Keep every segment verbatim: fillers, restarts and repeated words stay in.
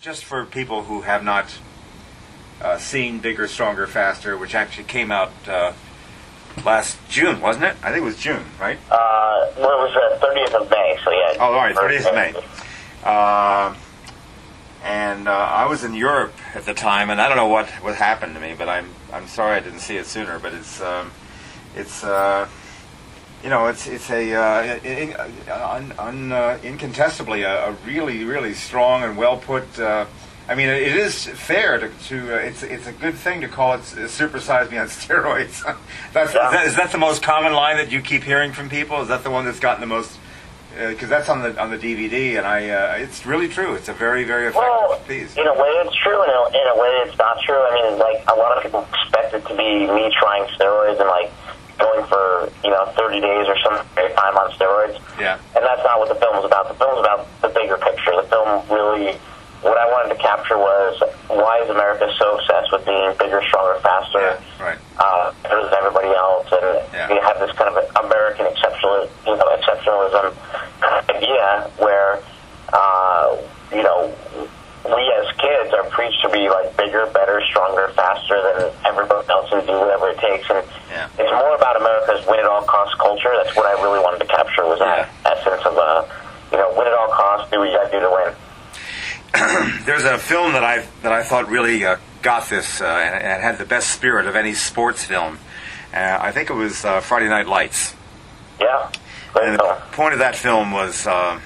just for people who have not uh, seen Bigger, Stronger, Faster, which actually came out uh, last June, wasn't it? I think it was June, right? Uh, well, it was the thirtieth of May, so yeah. Oh, all right, thirtieth of May. Uh, and uh, I was in Europe at the time, and I don't know what, what happened to me, but I'm I'm sorry I didn't see it sooner. But it's um, it's uh, you know it's it's a uh, in, un, un, uh, incontestably a, a really really strong and well put. Uh, I mean, it is fair to. to uh, it's it's a good thing to call it uh, "Supersize Me" on steroids. That's Yeah. is, that, is that the most common line that you keep hearing from people? Is that the one that's gotten the most? Because uh, that's on the on the D V D, and I uh, it's really true. It's a very very effective well, piece. In a way, it's true. In a, in a way, it's not true. I mean, like a lot of people expect it to be me trying steroids and like going for you know thirty days or some time on steroids. Yeah. And that's not what the film was about. The film was about the bigger picture. The film really. What I wanted to capture was why is America so obsessed with being bigger, stronger, faster, Yeah, right. uh, better than everybody else, and Yeah. we have this kind of American exceptional, you know, exceptionalism idea where, uh, you know, we as kids are preached to be like bigger, better, stronger, faster than everybody else and do whatever it takes, and Yeah. it's more about America's win-at-all-cost culture. That's what I really wanted to capture was that essence of, uh, you know, win at all costs, do what you got to do to win. There's a film that I that I thought really uh, got this uh, and, and had the best spirit of any sports film. Uh, I think it was uh, Friday Night Lights. Yeah. Great And the film. point of that film was uh,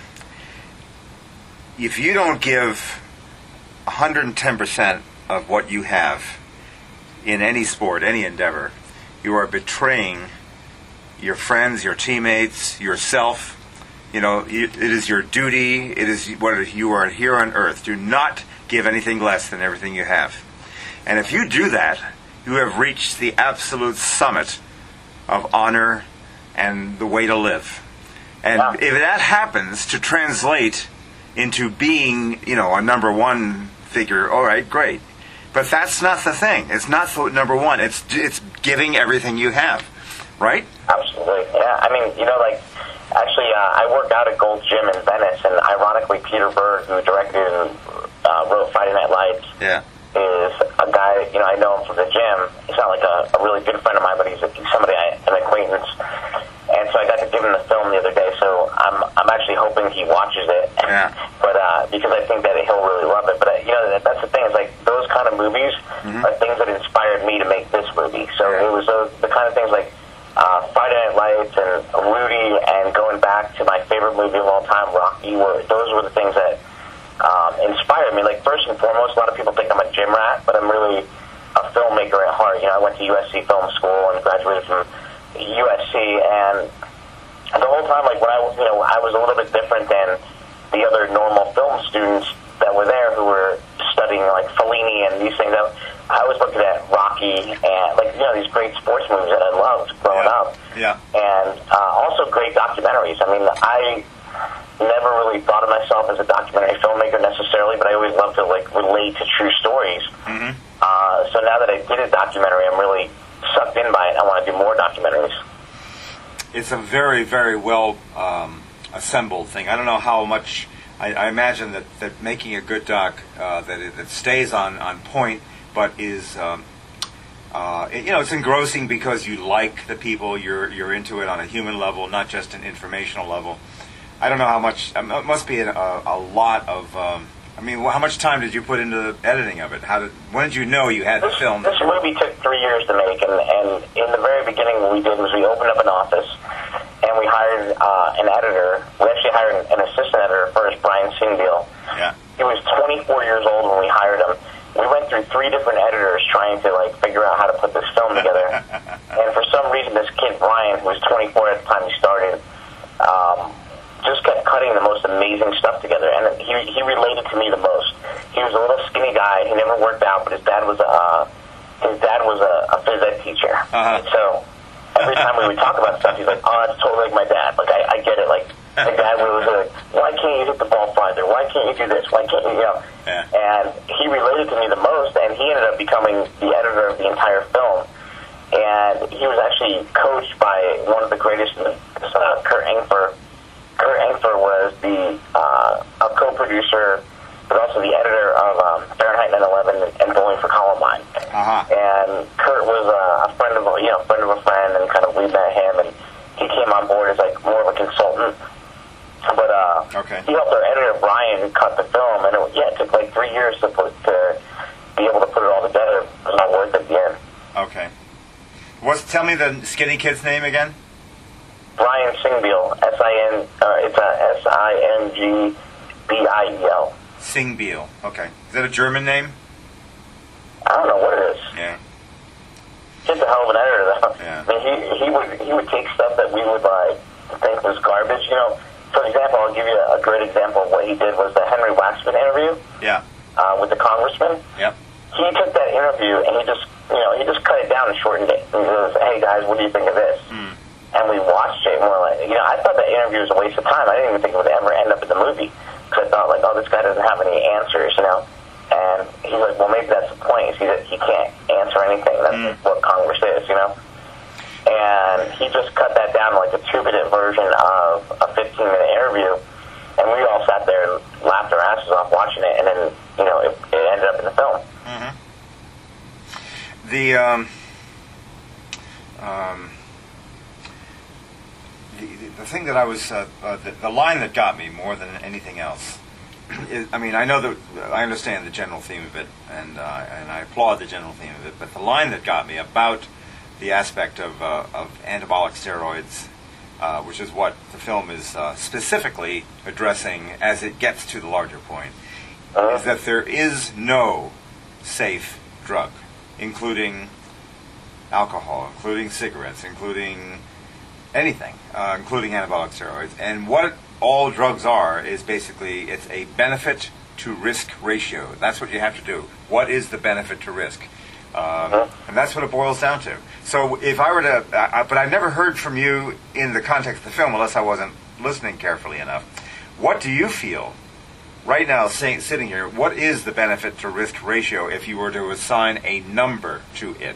if you don't give one hundred ten percent of what you have in any sport, any endeavor, you are betraying your friends, your teammates, yourself. You know, it is your duty. It is what you are here on earth. Do not give anything less than everything you have. And if you do that, you have reached the absolute summit of honor and the way to live. And Wow. if that happens to translate into being, you know, a number one figure, all right, great. But that's not the thing. It's not the number one. It's it's giving everything you have, right? Absolutely. Yeah. I mean, you know, like, actually, uh, I work out at Gold's Gym in Venice, and ironically, Peter Berg, who directed and uh, wrote Friday Night Lights, Yeah. is a guy, you know, I know him from the gym. He's not like a, a really good friend of mine, but he's, a, he's somebody, I, an acquaintance. And so I got to give him the film the other day, so I'm I'm actually hoping he watches it. Yeah. But uh, because I think that he'll really love it. But, uh, you know, that, that's the thing, is like those kind of movies Mhm. are things that inspired me to make this movie. So Yeah. it was those, the kind of things like uh, Friday Night Lights and Rudy and going back to my favorite movie of all time, Rocky, were, those were the things that um, inspired me. Like, first and foremost, a lot of people think I'm a gym rat, but I'm really a filmmaker at heart. You know, I went to U S C Film School and graduated from U S C, and the whole time, like, when I, you know, I was a little bit different than the other normal film students that were there who were studying, like, Fellini and these things. I, I was looking at Rocky and, like, you know, these great sports movies that I loved growing Yeah. up. Yeah. And uh, also great documentaries. I mean, I never really thought of myself as a documentary filmmaker necessarily, but I always loved to, like, relate to true stories. Mhm. Uh, so now that I did a documentary, I'm really sucked in by it. I want to do more documentaries. It's a very, very well um, assembled thing. I don't know how much. I, I imagine that, that making a good doc uh, that it, that stays on, on point, but is um, uh, it- you know, it's engrossing because you like the people. You're you're into it on a human level, not just an informational level. I don't know how much. um, It must be a, a lot of. Um, I mean, how much time did you put into the editing of it? How did? When did you know you had the This, film? this movie took three years to make, and, and in the very beginning what we did was we opened up an office, and we hired uh, an editor. We actually hired an, an assistant editor first, Brian Singbeal. Yeah. He was twenty-four years old when we hired him. We went through three different editors trying to, like, figure out how to put this film together. And for some reason, this kid, Brian, who was twenty-four at the time he started, um, just kept cutting the most amazing stuff together. And he he related to me the most. He was a little skinny guy. He never worked out, but his dad was a, uh, his dad was a, a phys ed teacher. Uh-huh. So every time we would talk about stuff, he's like, oh, it's totally like my dad. Like, I, I get it. Like, my dad was like, why can't you hit the ball farther? Why can't you do this? Why can't you, you know? Yeah. And he related to me the most, and he ended up becoming the editor of the entire film. And he was actually coached by one of the greatest, uh, Kurt Engfer. Kurt Engfer was the uh, a co-producer but also the editor of um, Fahrenheit nine eleven and Bowling for Columbine. Uh-huh. And Kurt was uh, a friend of a, you know, friend of a friend, and kind of we met him, and he came on board as like more of a consultant. But uh, okay. he helped our editor Brian cut the film, and it, yeah, it took like three years to put to be able to put it all together. It was not worth it at the end. Okay. What's tell me the skinny kid's name again? Brian Singbeil, S I N. Uh, it's a S I N G B I E L. Singbeil. Okay. Is that a German name? I don't know what it is. Yeah. He's a hell of an editor, though. Yeah. I mean, he he would he would take stuff that we would like think was garbage. You know, for example, I'll give you a great example of what he did was the Henry Waxman interview. Yeah. Uh, with the congressman. Yep. He took that interview and he just you know he just cut it down and shortened it. And he goes, "Hey guys, what do you think of this?" Mm. And we watched it and we're like, you know, I thought that interview was a waste of time. I didn't even think it would ever end up in the movie because I thought like, oh, this guy doesn't have any answers, you know. And he's like, well, maybe that's the point. He he can't answer anything. That's mm. what Congress is, you know. And he just cut that down to like a two-minute version of a fifteen-minute interview, and we all sat there and laughed our asses off watching it. And then, you know, it, it ended up in the film. Mm-hmm. The um, um, the, the thing that I was uh, uh, the, the line that got me more than anything else. I mean, I know that I understand the general theme of it, and uh, and I applaud the general theme of it. But the line that got me about the aspect of uh, of anabolic steroids, uh, which is what the film is uh, specifically addressing as it gets to the larger point, uh-huh. is that there is no safe drug, including alcohol, including cigarettes, including anything, uh, including anabolic steroids, and what all drugs are is basically it's a benefit to risk ratio. That's what you have to do. What is the benefit to risk? Um, and that's what it boils down to. So if I were to, uh, but I've never heard from you in the context of the film unless I wasn't listening carefully enough. What do you feel right now, say, sitting here, what is the benefit to risk ratio if you were to assign a number to it?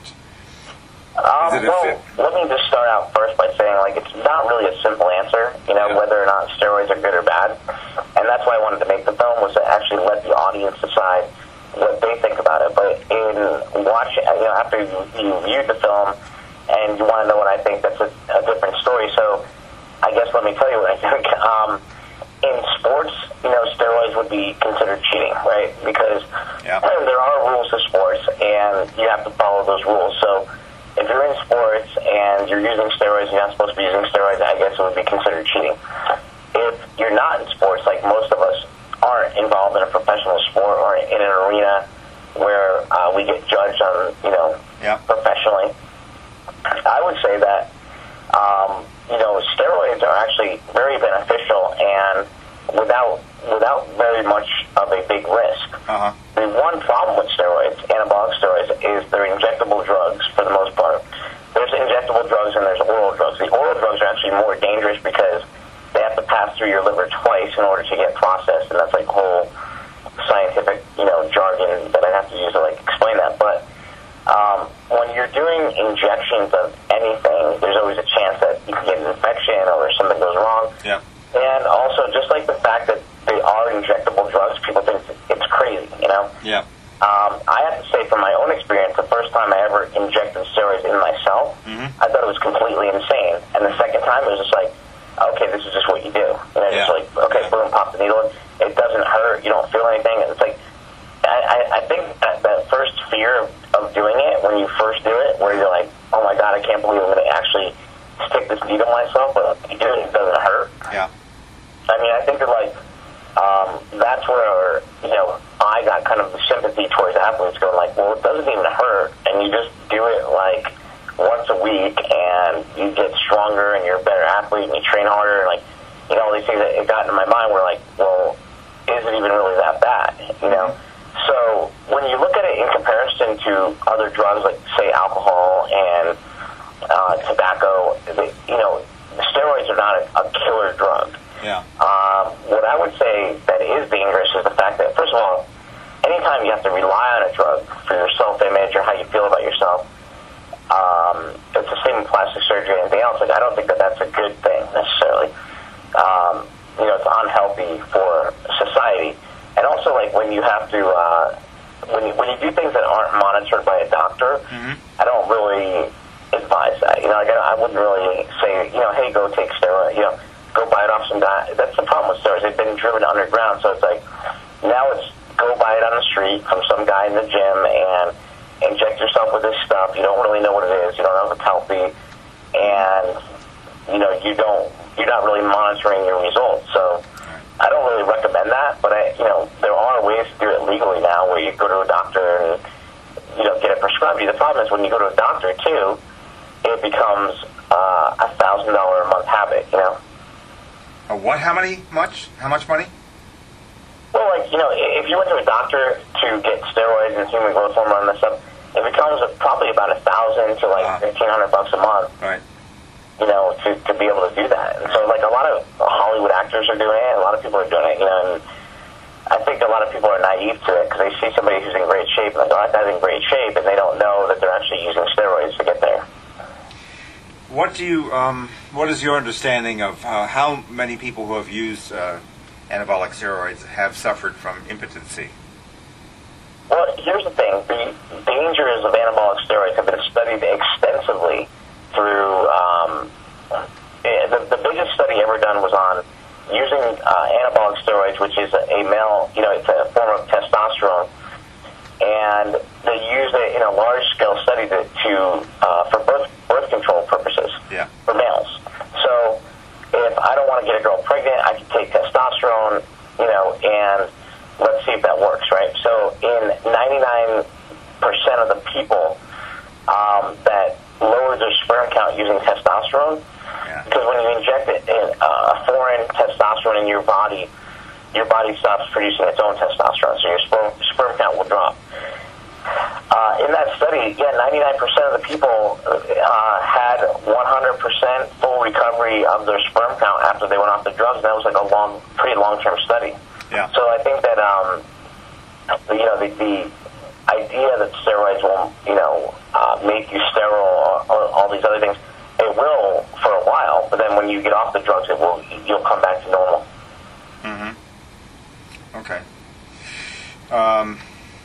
Um, well, let me just start out first by saying, like, it's not really a simple answer, you know, yeah. whether or not steroids are good or bad. And that's why I wanted to make the film, was to actually let the audience decide what they think about it. But in watching, you know, after you, you viewed the film and you want to know what I think, that's a, a different story. So I guess let me tell you what I think. Um, in sports, you know, steroids would be considered cheating, right? Because yeah. there are rules to sports, and you have to follow those rules. So if you're in sports and you're using steroids and you're not supposed to be using steroids, I guess it would be considered cheating. If you're not in sports, like most of us aren't involved in a professional sport or in an arena where uh, we get judged on, you know, yeah. professionally, I would say that, um, you know, steroids are actually very beneficial and without without very much of a big risk. Uh-huh. The one problem with steroids, anabolic steroids, is they're injectable drugs for the most part. There's injectable drugs and there's oral drugs. The oral drugs are actually more dangerous because they have to pass through your liver twice in order to get processed, and that's like whole scientific, you know, jargon that I have to use to like explain that. But um, when you're doing injections of anything, there's always a chance that you can get an infection or something goes wrong. Yeah. And also, just like the fact that they are injectable drugs, people think it's crazy, you know? Yeah. Um, I have to say, from my own experience, the first time I ever injected steroids in myself, mm-hmm. I thought it was completely insane. And the second time, it was just like, okay, this is just what you do. You know, yeah. just like, okay, boom, pop the needle. It doesn't hurt. You don't feel anything. It's like, I, I, I think that, that first fear of doing it, when you first do it, where you're like, oh my God, I can't believe I'm going to actually stick this needle myself, but you do it, it doesn't hurt. Yeah. I mean, I think that, like, um, that's where, you know, I got kind of the sympathy towards athletes going, like, well, it doesn't even hurt, and you just do it, like, once a week, and you get stronger, and you're a better athlete, and you train harder, and, like, you know, all these things that it got into my mind were like, well, is it even really that bad, you know? So when you look at it in comparison to other drugs, like, say, alcohol and uh, tobacco, they, you know, steroids are not a, a killer drug. Yeah. Um, what I would say that is dangerous is the fact that, first of all, anytime you have to rely on a drug for your self-image or how you feel about yourself, um, it's the same with plastic surgery and anything else. Like, I don't think that that's a good thing, necessarily. Um, you know, it's unhealthy for society. and also like when you have to uh, when you, when you do things that aren't monitored by a doctor, mm-hmm. I don't really advise that. You know, like I, I wouldn't really say, you know, hey, go take steroids. You know, go buy it off some guy. That's the problem with steroids. They've been driven underground, so it's like now it's go buy it on the street from some guy in the gym and inject yourself with this stuff. You don't really know what it is. You don't know if it's healthy, and you know you don't. You're not really monitoring your results. So I don't really recommend that. But I, you know, there are ways to do it legally now, where you go to a doctor and you know get it prescribed. The problem is when you go to a doctor too, it becomes uh, a thousand dollar a month habit. You know. A what? How many? Much? How much money? Well, like, you know, if you went to a doctor to get steroids and human growth hormone and stuff, it becomes probably about a thousand to like fifteen hundred bucks a month. Right. You know, to to be able to do that. And so, like, a lot of Hollywood actors are doing it. A lot of people are doing it. You know, and I think a lot of people are naive to it because they see somebody who's in great shape and like, oh, that guy's in great shape, and they don't know that they're actually using steroids to get there. What do you? Um, what is your understanding of uh, how many people who have used uh, anabolic steroids have suffered from impotency? Well, here's the thing. The dangers of anabolic steroids have been studied extensively through, um, the, the biggest study ever done was on using uh, anabolic steroids, which is a, a male, you know, it's a form of testosterone, and they used it in a large-scale study to, to uh, for birth, birth control purposes yeah. for males. So if I don't want to get a girl pregnant, I can take testosterone, you know, and let's see if that works, right? So in ninety-nine percent of the people um, that lowered their sperm count using testosterone, yeah. because when you inject it in uh, a foreign testosterone in your body, your body stops producing its own testosterone, so your sperm, sperm count will drop. Uh, in that study, yeah, ninety-nine percent of the people uh, had one hundred percent full recovery of their sperm count after they went off the drugs, and that was like a long, pretty long-term study. Yeah. So I think that, um, you know, the, the idea that steroids will, you know, uh, make you sterile or, or all these other things, it will for a while, but then when you get off the drugs, it will, you'll come back to normal. Mm-hmm. Okay. Um...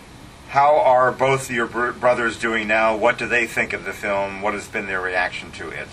How are both your br- brothers doing now? What do they think of the film? What has been their reaction to it?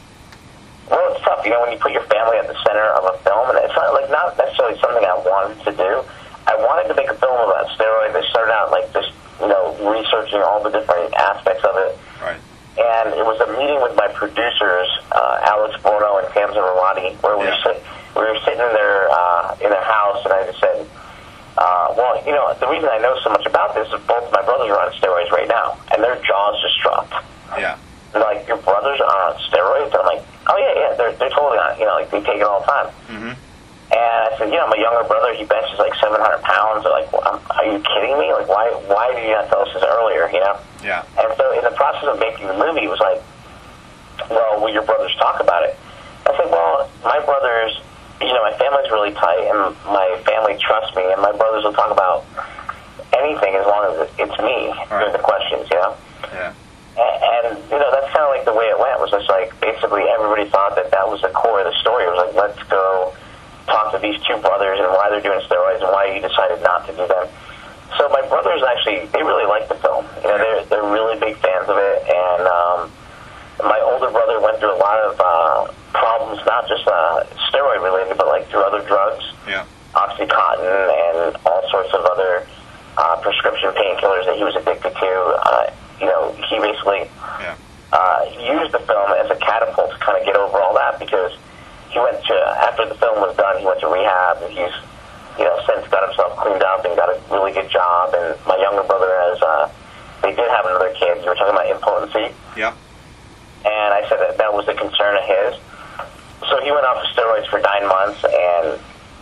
Well, it's tough, you know, when you put your family at the center of a film, and it's not, like, not necessarily something I wanted to do. I wanted to make a film about steroids. I started out, like, just, you know, researching all the different aspects of it. Right. And it was a meeting with my producers, uh, Alex Borno and Tamsin Rawati, where we, Yeah. were, sit- we were sitting in their, uh, in their house, and I just said, Uh, well, you know, the reason I know so much about this is both my brothers are on steroids right now, and their jaws just dropped. Yeah. They're like, your brothers are on steroids? And I'm like, oh, yeah, yeah, they're, they're totally on it. You know, like, they take it all the time. Mm-hmm. And I said, you know, my younger brother, he benches like seven hundred pounds. They're like, well, are you kidding me? Like, why why did you not tell us this earlier, you know? Yeah. And so in the process of making the movie, it was like, well, will your brothers talk about it? I said, well, my brothers... You know, my family's really tight, and my family trusts me, and my brothers will talk about anything as long as it's me right. doing the questions, you know? Yeah. And, and, you know, that's kind of like the way it went. It was just like, basically, everybody thought that that was the core of the story. It was like, let's go talk to these two brothers and why they're doing steroids and why you decided not to do them. So my brothers actually, they really like the film. You know, they're, they're really big fans of it, and um, my older brother went through a lot of uh, problems, not just uh, steroid related, but like through other drugs, yeah. Oxycontin and all sorts of other uh, prescription painkillers that he was addicted to. Uh, you know, he basically yeah. uh, used the film as a catapult to kind of get over all that, because he went to, after the film was done, he went to rehab, and he's, you know, since got himself cleaned up and got a really good job. And my younger brother has, uh, they did have another kid. You were talking about impotency. Yeah. And I said that that was a concern of his. So he went off of steroids for nine months and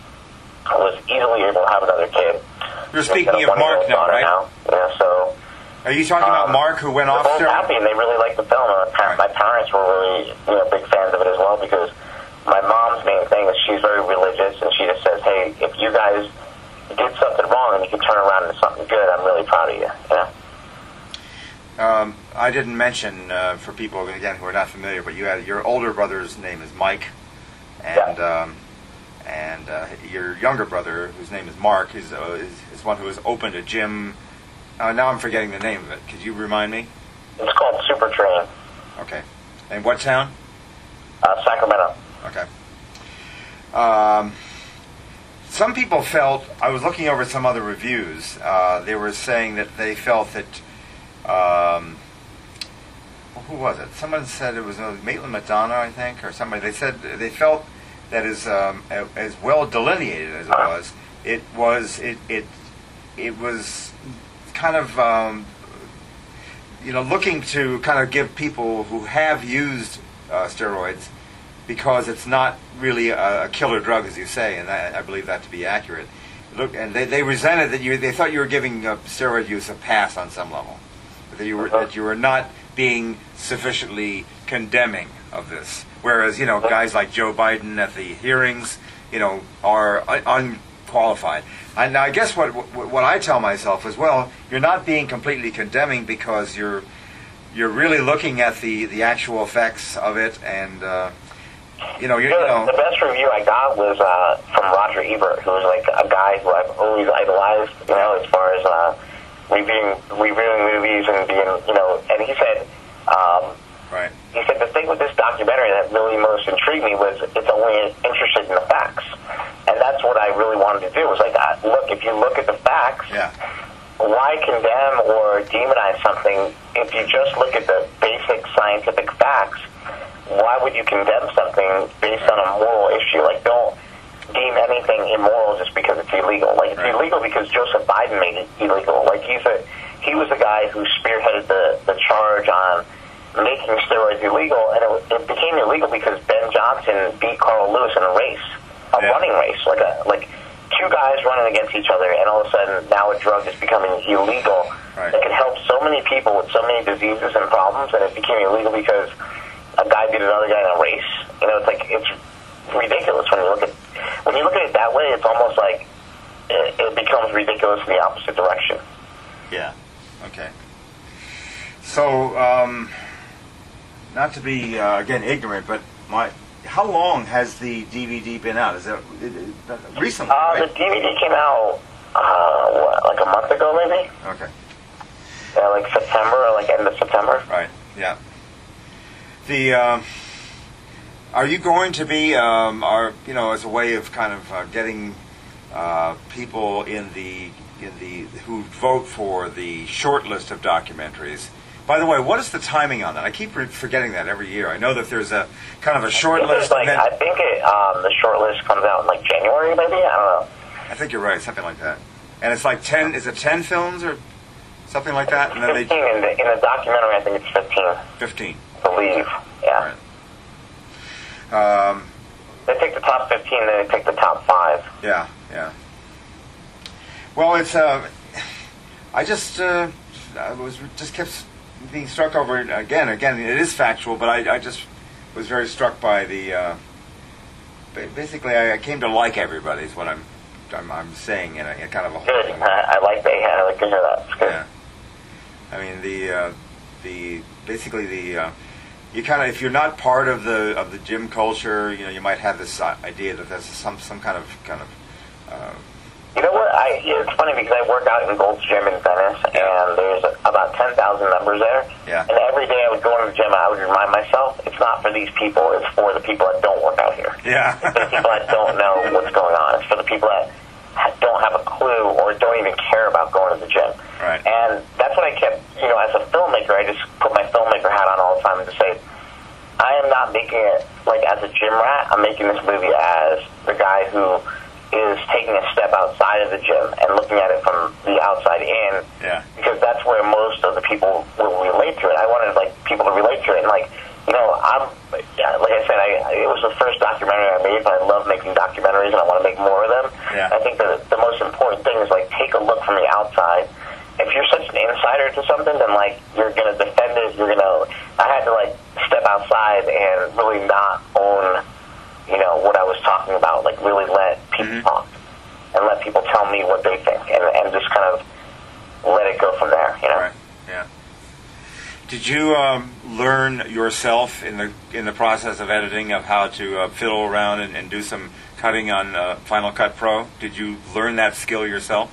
was easily able to have another kid. You're speaking of Mark now, right? Now. Yeah, so... Are you talking um, about Mark, who went they're off both steroids? happy, and they really liked the film. And Right. my parents were really, you know, big fans of it as well, because my mom's main thing is she's very religious, and she just says, hey, if you guys did something wrong and you can turn around into something good, I'm really proud of you, you know? Um, I didn't mention, uh, for people, again, who are not familiar, but you had your older brother's name is Mike, and Yeah. um, and uh, your younger brother, whose name is Mark, is, uh, is is one who has opened a gym. Uh, now I'm forgetting the name of it. Could you remind me? It's called Super Train. Okay. And what town? Uh, Sacramento. Okay. Um, some people felt, I was looking over some other reviews, uh, they were saying that they felt that, um, who was it? Someone said it was uh, Maitland McDonough, I think, or somebody. They said they felt that as, um, as well delineated as it was, it was, it, it, it was kind of, um, you know, looking to kind of give people who have used uh, steroids, because it's not really a, a killer drug, as you say, and I, I believe that to be accurate. Look, and they, they resented that you. They thought you were giving uh, steroid use a pass on some level, that you were that you were not being sufficiently condemning of this. Whereas, you know, guys like Joe Biden at the hearings, you know, are un- unqualified. And I guess what, what what I tell myself is, well, you're not being completely condemning, because you're you're really looking at the, the actual effects of it, and uh, you know, you know. The best review I got was uh, from Roger Ebert, who was like a guy who I've always idolized, you know, as far as uh, reviewing reviewing movies and being, you know. And he said, um, right. He said the thing with this documentary that really most intrigued me was it's only interested in the facts, and that's what I really wanted to do. Was like, uh, look, if you look at the facts, yeah. why condemn or demonize something if you just look at the basic scientific facts? Why would you condemn something based on a moral issue? Like, don't deem anything immoral just because it's illegal. Like, it's right. illegal because Joseph Biden made it illegal. Like, he's a he was the guy who spearheaded the, the charge on making steroids illegal, and it, it became illegal because Ben Johnson beat Carl Lewis in a race, a yeah. running race, like a like two guys running against each other, and all of a sudden now a drug is becoming illegal. Right. That can help so many people with so many diseases and problems, and it became illegal because a guy beat another guy in a race. You know, it's like, it's ridiculous when you look at when you look at it that way. It's almost like it, it becomes ridiculous in the opposite direction. Yeah. Okay. So, um, not to be uh, again ignorant, but my how long has the D V D been out? Is it, it, it recently? Uh, right? The D V D came out uh, what, like a month ago, maybe. Okay. Yeah, like September, or like end of September. Right. Yeah. The um, are you going to be, um, are you know, as a way of kind of uh, getting uh, people in the in the who vote for the short list of documentaries? By the way, what is the timing on that? I keep forgetting that every year. I know that there's a kind of a short list. Like, then, I think it, um, the short list comes out in like January, maybe. I don't know. I think you're right, something like that. And it's like ten. Is it ten films or something like that? And then fifteen they in the, in the documentary. I think it's fifteen. Fifteen. I believe. Yeah. Right. Um, they take the top fifteen, then they take the top five. Yeah, yeah. Well, it's. Uh, I just. Uh, I was just kept being struck over it again. Again, it is factual, but I, I just was very struck by the. Uh, basically, I, I came to like everybody. Is what I'm. I'm, I'm saying in a, in kind of a whole Good. thing. I, I like that. Yeah, I like to hear that. It's good. Yeah. I mean the uh, the basically the. Uh, You kind of, if you're not part of the of the gym culture, you know, you might have this idea that there's some some kind of kind of. Uh, you know what? I it's funny because I work out in Gold's Gym in Venice, and there's about ten thousand members there. Yeah. And every day I would go into the gym, and I would remind myself, it's not for these people; it's for the people that don't work out here. Yeah. It's for the people that don't know what's going on. It's for the people that don't have a clue or don't even care about going to the gym. Right. And that's what I kept, you know, as a filmmaker, I just put my filmmaker hat on all the time and just say, I am not making it like as a gym rat. I'm making this movie as the guy who is taking a step outside of the gym and looking at it from the outside in. Yeah. Because that's where most of the people will relate to it. I wanted like people to relate to it, and like, you know, I'm yeah, like I said, I it was the first documentary I made, but I love making documentaries and I want to make more of them. Yeah. I think the the most important thing is like take a look from the outside. If you're such an insider to something, then like you're gonna defend it. You're gonna. I had to like step outside and really not own, you know, what I was talking about. Like really let people mm-hmm. talk and let people tell me what they think, and and just kind of let it go from there. You know. Right. Yeah. Did you um, learn yourself in the in the process of editing of how to uh, fiddle around and, and do some cutting on uh, Final Cut Pro? Did you learn that skill yourself?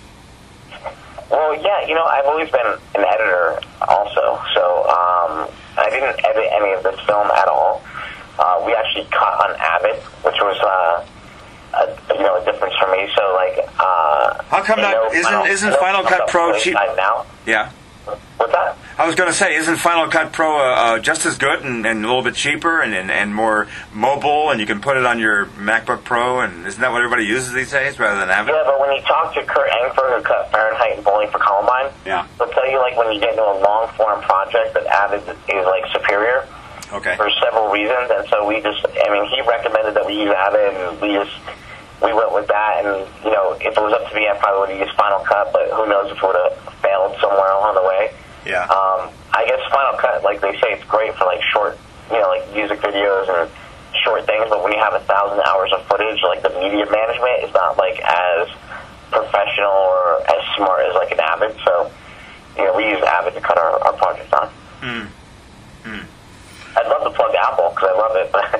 Well, yeah, you know, I've always been an editor also, so um, I didn't edit any of this film at all. Uh, we actually cut on Avid, which was, uh, a, you know, a difference for me. So, like, uh, how come that isn't Final, isn't Final Cut Pro cheap now? Yeah. What's that? I was going to say, isn't Final Cut Pro uh, uh, just as good and, and a little bit cheaper and, and, and more mobile, and you can put it on your MacBook Pro, and isn't that what everybody uses these days rather than Avid? Yeah, but when you talk to Kurt Angford, who cut Fahrenheit and Bowling for Columbine, yeah, he'll tell you, like, when you get into a long-form project, that Avid is, like, superior. Okay. For several reasons, and so we just, I mean, he recommended that we use Avid, and we just, we went with that, and, you know, if it was up to me, I probably would have used Final Cut, but who knows if it would have failed somewhere along the way. Yeah. Um, I guess Final Cut, like they say, it's great for, like, short, you know, like, music videos and short things, but when you have a thousand hours of footage, like, the media management is not, like, as professional or as smart as, like, an Avid, so, you know, we use Avid to cut our, our projects on. Hmm. Hmm. I'd love to plug Apple, because I love it, but,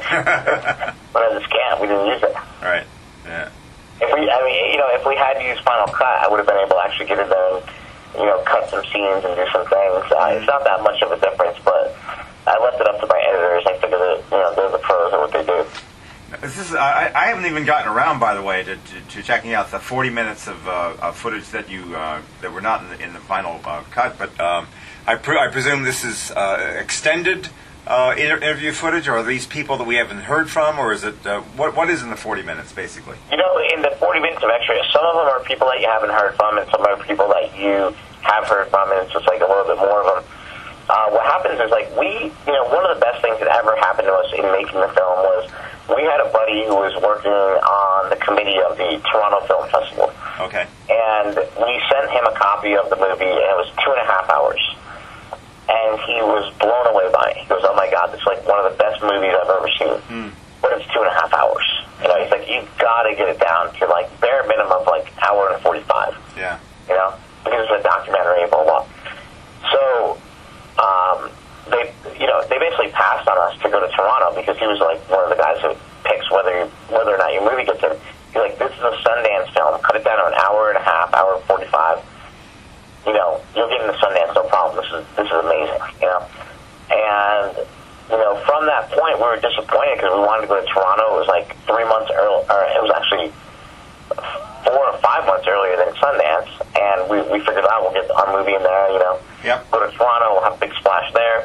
but as a scam, we didn't use it. Right, yeah. If we, I mean, you know, if we had used Final Cut, I would have been able to actually get in there and, you know, cut some scenes and do some things. Uh, it's not that much of a difference, but I left it up to my editors. I figured that, you know, they're the pros at what they do. This is, I, I haven't even gotten around, by the way, to, to, to checking out the forty minutes of, uh, of footage that you uh, that were not in the, in the final uh, cut. But um, I, pre- I presume this is uh, extended uh, inter- interview footage, or are these people that we haven't heard from, or is it uh, what what is in the forty minutes basically? You know, in the forty minutes of extra, some of them are people that you haven't heard from, and some are people that you have heard from, and it's just like a little bit more of them. Uh, what happens is, like, we, you know, one of the best things that ever happened to us in making the film was we had a buddy who was working on the committee of the Toronto Film Festival. Okay. And we sent him a copy of the movie, and it was two and a half hours. And he was blown away by it. He goes, oh my God, this is like one of the best movies I've ever seen. Mm. But it's two and a half hours. You know, he's like, you've got to get it down to, like, bare minimum of, like, hour and forty-five. Yeah. You know, because it's a documentary, blah, blah. So, um, they, you know, they basically passed on us to go to Toronto because he was, like, one of the guys who picks whether whether or not your movie gets in. He's like, this is a Sundance film. Cut it down to an hour and a half, hour and forty-five. You know, you'll get into Sundance, no problem. This is this is amazing, you know. And, you know, from that point, we were disappointed because we wanted to go to Toronto. It was like three months early, or it was actually four or five months earlier than Sundance. And we, we figured out we'll get our movie in there, you know. Yep. Go to Toronto, we'll have a big splash there.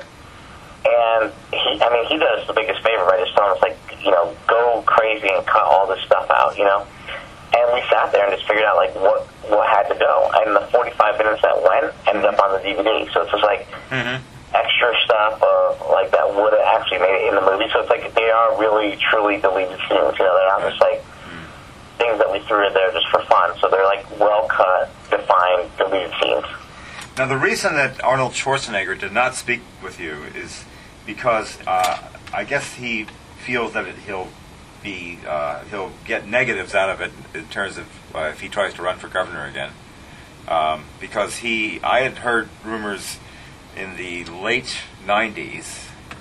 And he, I mean, he does the biggest favor by just telling us, like, you know, go crazy and cut all this stuff out, you know. And we sat there and just figured out, like, what what had to go. And the forty-five minutes that went ended up on the D V D. So it's just, like, mm-hmm. extra stuff, uh, like, that would have actually made it in the movie. So it's, like, they are really, truly deleted scenes. You know, they're not just, like, mm-hmm. things that we threw in there just for fun. So they're, like, well-cut, defined, deleted scenes. Now, the reason that Arnold Schwarzenegger did not speak with you is because uh, I guess he feels that it, he'll be uh, he'll get negatives out of it in terms of uh, if he tries to run for governor again. Um, because he, I had heard rumors in the late nineties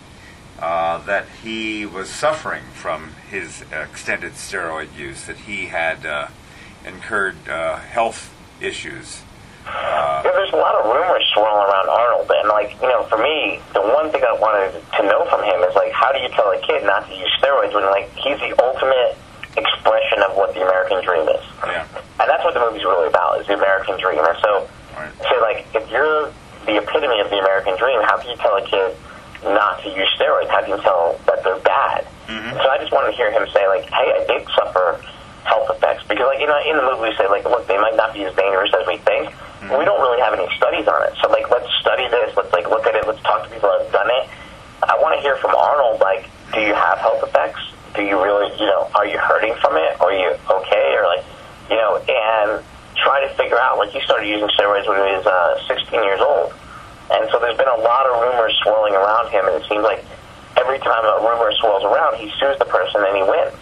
uh, that he was suffering from his extended steroid use, that he had uh, incurred uh, health issues. Uh, yeah, there's a lot of rumors swirling around Arnold, and, like, you know, for me, the one thing I wanted to know from him is, like, how do you tell a kid not to use steroids when, like, he's the ultimate expression of what the American dream is? Yeah. And that's what the movie's really about, is the American dream. And so, right. so, like, if you're the epitome of the American dream, how can you tell a kid not to use steroids? How can you tell that they're bad? Mm-hmm. So I just wanted to hear him say, like, hey, I did suffer health effects. Because, like, you know, in the movie we say, like, look, they might not be as dangerous as we think. Mm-hmm. We don't really have any studies on it. So, like, let's study this. Let's, like, look at it. Let's talk to people that have done it. I want to hear from Arnold, like, do you have health effects? Do you really, you know, are you hurting from it? Are you okay? Or, like, you know, and try to figure out, like, he started using steroids when he was uh, sixteen years old. And so there's been a lot of rumors swirling around him, and it seems like every time a rumor swirls around, he sues the person and he wins.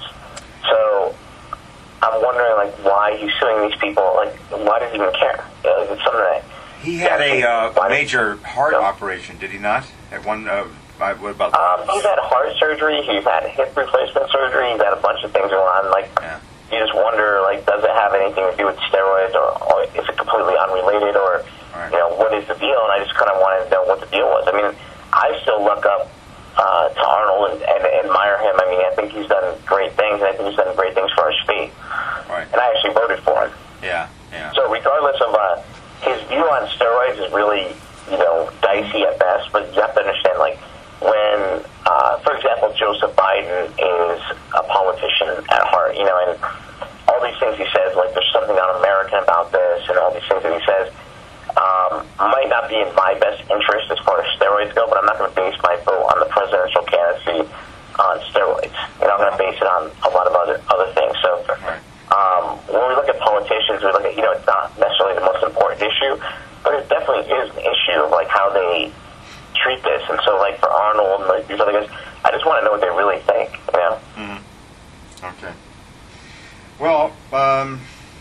So I'm wondering, like, why he's suing these people. Like, why does he even care? You know, it's something that he had a uh, major heart you know? operation, did he not? At one, uh, what about? Um, he's had heart surgery. He's had hip replacement surgery. He's had a bunch of things going on. Like, yeah. you just wonder, like, does it have anything to do with steroids, or, or is it completely unrelated, or, right. you know, what is the deal? And I just kind of wanted to know what the deal was. I mean, I still look up uh, to Arnold and, and admire him. I mean, I think he's done great things, and I think he's done great things for our state. Right. And I actually voted for him. Yeah, yeah. So regardless of uh, his view on steroids is really, you know, dicey at best, but you have to understand, like, when, uh, for example, Joseph Biden is a politician at heart, you know, and all these things he says, like, there's something un-American about this, and all these things that he says, um, might not be in my best interest as far as steroids go, but I'm not going to base my vote on the presidential candidacy on steroids. You know, I'm going to base it on a lot of other other things. So, um, when we look at politicians, we look at, you know, it's not necessarily the most important issue, but it definitely is an issue of, like, how they treat this. And so, like, for Arnold and, like, these other guys, I just want to know what they really think, you know? Mm-hmm. Okay. Well, um,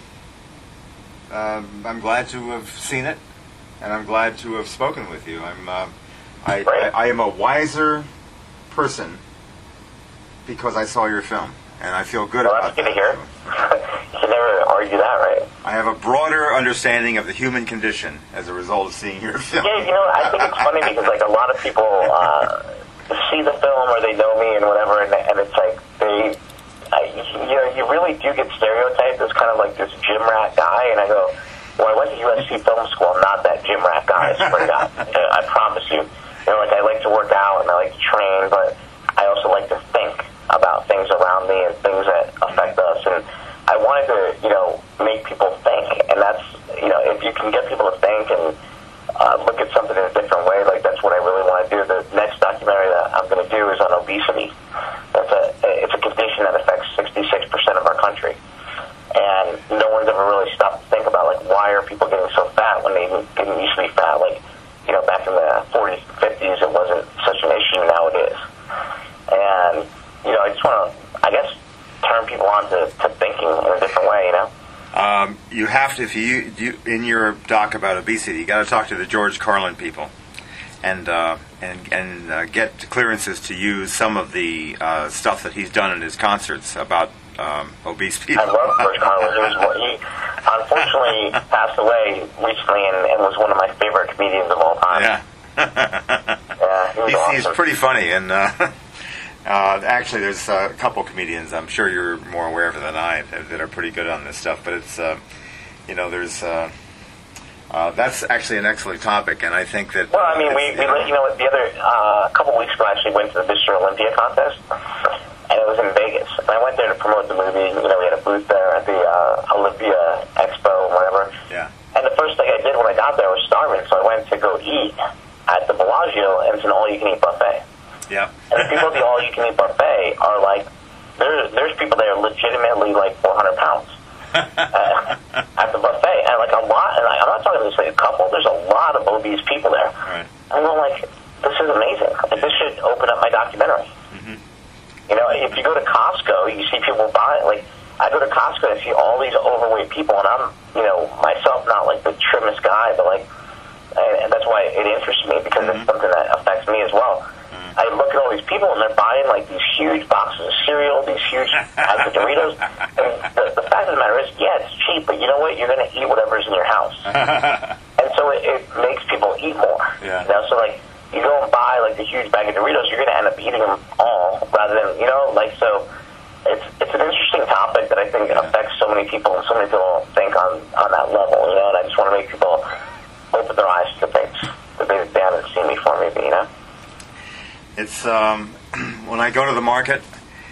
um, I'm glad to have seen it, and I'm glad to have spoken with you. I'm, uh, I, I, I am a wiser person because I saw your film, and I feel good well, about that's good that. to hear. You can never argue that, right? I have a broader understanding of the human condition as a result of seeing your film. Yeah, you know, I think it's funny because, like, a lot of people uh, see the film or they know me and whatever, and, and it's like they, I, you know, you really do get stereotyped as kind of like this gym rat guy, and I go, well, I went to U S C Film School. I'm not that gym rat guy. I swear to God. I promise you. You know, like, I like to work out and I like to train, but I also like to think about things around me and things that affect us. And I wanted to, you know, make people think, and that's, you know, if you can get people to think and uh, look at something in a different way, like, that's what I really want to do. The next documentary that I'm going to do is on obesity. That's a, it's a condition that affects sixty-six percent of our country, and no one's ever really stopped to think about, like, why are people getting so fat when they didn't used to be fat? Like, you know, back in the forties, fifties, it wasn't such an issue. Now it is. And, you know, I just want to, I guess, turn people on to, to thinking in a different way, you know? Um, you have to, if you, you in your doc about obesity, you got to talk to the George Carlin people, and uh, and and uh, get clearances to use some of the uh, stuff that he's done in his concerts about um, obese people. I love George Carlin. He, was, he unfortunately passed away recently, and, and was one of my favorite comedians of all time. Yeah, yeah, he was he's, awesome. he's pretty funny, and. Uh, Uh, actually, there's uh, a couple comedians I'm sure you're more aware of than I that, that are pretty good on this stuff. But it's, uh, you know, there's uh, uh, that's actually an excellent topic, and I think that. Well, I mean, we, we you know the other uh, a couple weeks ago I actually went to the Mister Olympia contest, and it was in Vegas. And I went there to promote the movie. You know, we had a booth there at the uh, Olympia Expo and whatever. Yeah. And the first thing I did when I got there was starving, so I went to go eat at the Bellagio, and it's an all-you-can-eat buffet. Yeah. And the people at the all-you-can-eat buffet are like, there, there's people there legitimately like four hundred pounds uh, at the buffet. And like a lot, and like, I'm not talking just like a couple, there's a lot of obese people there. Right. And I'm like, this is amazing. Like, this should open up my documentary. Mm-hmm. You know, if you go to Costco, you see people buy, like, I go to Costco and I see all these overweight people, and I'm, you know, myself not like the trimmest guy, but like, and that's why it interests me, because mm-hmm. it's something that affects me as well. I look at all these people, and they're buying, like, these huge boxes of cereal, these huge bags of Doritos. And the, the fact of the matter is, yeah, it's cheap, but you know what? You're going to eat whatever's in your house. And so it, it makes people eat more. Yeah. You know, so, like, you go and buy, like, the huge bag of Doritos, you're going to end up eating them all, rather than, you know, like, so it's it's an interesting topic that I think yeah. affects so many people, and so many people think on, on that level, you know, and I just want to make people open their eyes to things that they, they haven't seen before, maybe, you know? It's um, when I go to the market,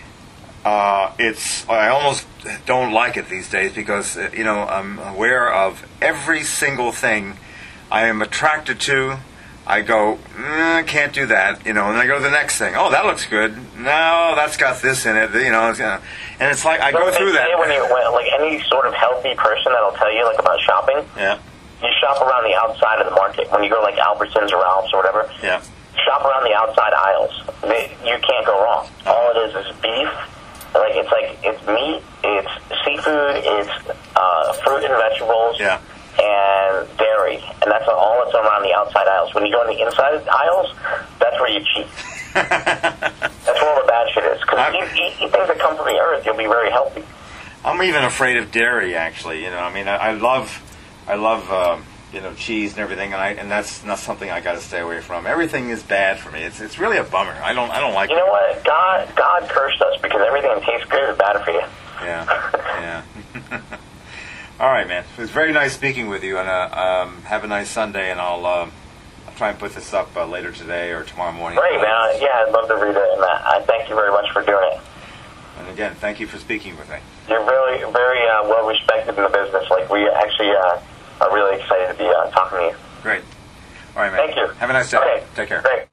uh, it's I almost don't like it these days because uh, you know I'm aware of every single thing I am attracted to. I go, mm, can't do that, you know, and then I go to the next thing. Oh, that looks good. No, that's got this in it, you know, it's, uh, and it's like I well, go through that. When you, when, like any sort of healthy person that'll tell you like about shopping. Yeah. You shop around the outside of the market when you go to like Albertsons or Ralph's or whatever. Yeah. Shop around the outside aisles. They, you can't go wrong. All it is is beef. Like it's like it's meat, it's seafood, it's uh, fruit and vegetables, yeah. and dairy, and that's all that's around the outside aisles. When you go on the inside aisles, that's where you cheat. That's where all the bad shit is. Because if you eat, eat things that come from the earth, you'll be very healthy. I'm even afraid of dairy. Actually, you know, I mean, I, I love, I love, um, you know, cheese and everything, and I and that's not something I got to stay away from. Everything is bad for me. It's it's really a bummer. I don't I don't like. You know what? God God cursed us because everything that tastes good is bad for you. Yeah, yeah. All right, man. It was very nice speaking with you, and uh, um, have a nice Sunday, and I'll. Uh, I'll try and put this up uh, later today or tomorrow morning. Great, man. Yeah, I'd love to read it, and I thank you very much for doing it. And again, thank you for speaking with me. You're very, very uh, well respected in the business. Like, we actually uh, are really excited to be uh, talking to you. Great. All right, man. Thank you. Have a nice day. Okay. Take care. Great.